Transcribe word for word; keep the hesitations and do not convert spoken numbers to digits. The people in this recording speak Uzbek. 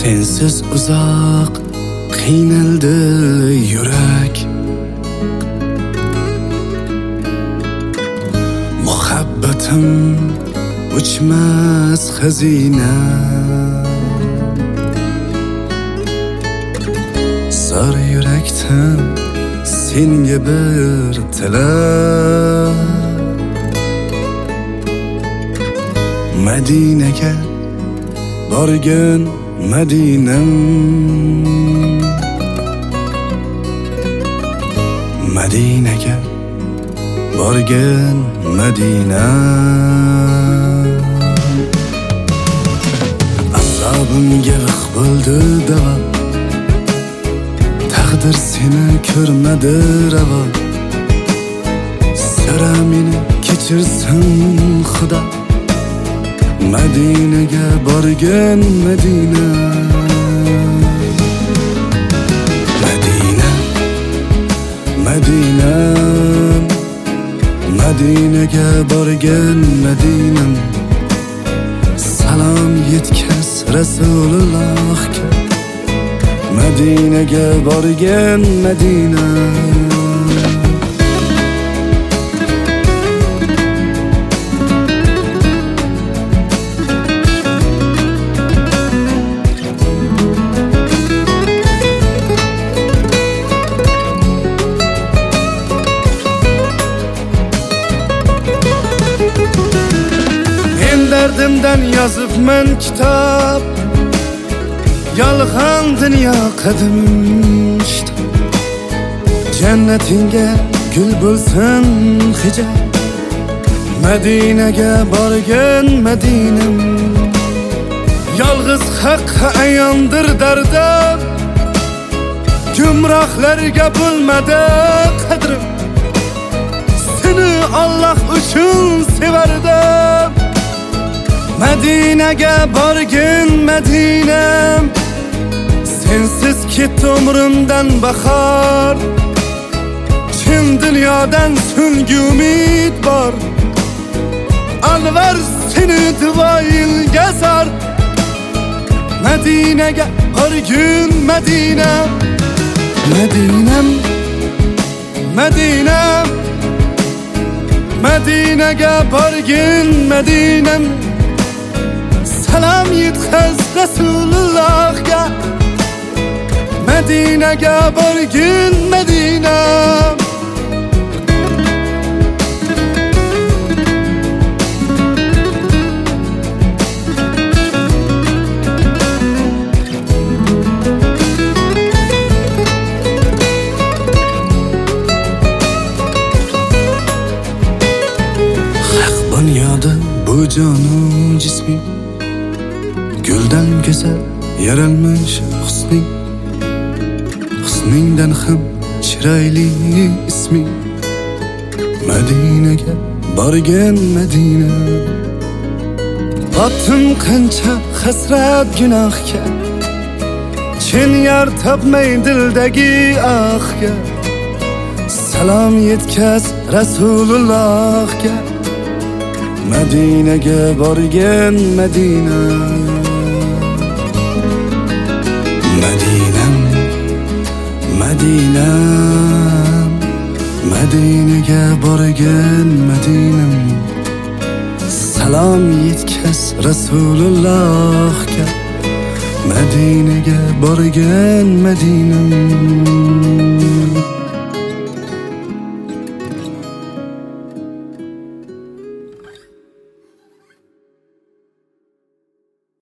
sensiz uzoq qiynaldi yurak. Muhabbatim o'chmas xazina, zor yurakdan senga bir tilab. Madinaga borgan Madinam, Madinaga borgan Madinam. Azobimga vaq bo'ldi davo, taqdir seni ko'rmadi ravo. Sira meni kechirsin Xudo, Madinaga borgan Madina. Madina, Madina, Madinaga borgan Madinam. Salom yetkaz Rasulullohga, Madinaga borgan Madina. Derdimden yazıbmen kitap, yalğan dünya qadimishdi. Cennetinge gül bulsin hicab, Madinaga borgan Madinam. Yalğız haqqa ayondir dardim, gumrohlarga bo'lmadi qadrim. Seni Allah uchun sevardim, Madinaga borgan Madinam. Sensiz ketdi umrimdan bahor, chin dunyodan so'nggi umid bor. Anvar seni duoyilga zor, Madinaga borgan Madinam. Madinam, Madinam, Madinaga borgan Madinam. Salam yetkaz Rasulullohga, Madinaga borgan Madinam. Haq bunyodi bu jonu jisming, guldan go'zal yaralmish husning. Husningdan ham chiroyli isming, Madinaga borgan Madina. Botdim qancha hasrat gunohga, chin yar topmay dildagi ahga. Salom yetkaz Rasulullohga, Madinaga borgan Madina. Madinam, Madinam, Madinaga borgan Madinam. Salom yetkaz Rasulullohga, Madinaga borgan Madinam.